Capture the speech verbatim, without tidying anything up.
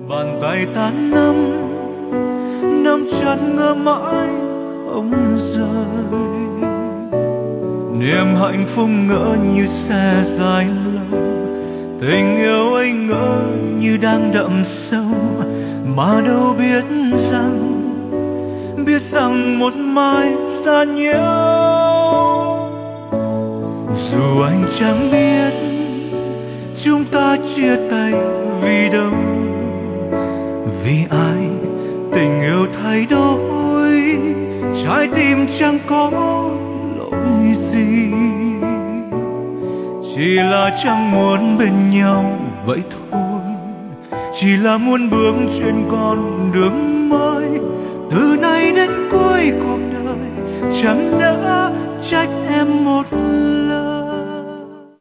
Bàn tay ta nắm nắm chặt ngỡ mãi không rời. Niềm hạnh phúc ngỡ như xe dài lâu, tình yêu ấy ngỡ như đang đậm sâu, mà đâu biết rằng biết rằng một mai xa nhau. Dù anh chẳng biết chúng ta chia tay vì đâu, vì ai tình yêu thay đổi, trái tim chẳng có lỗi gì, chỉ là chẳng muốn bên nhau vậy thôi, chỉ là muốn bước trên con đường mới, từ nay đến cuối cuộc đời chẳng nỡ trách em một lời.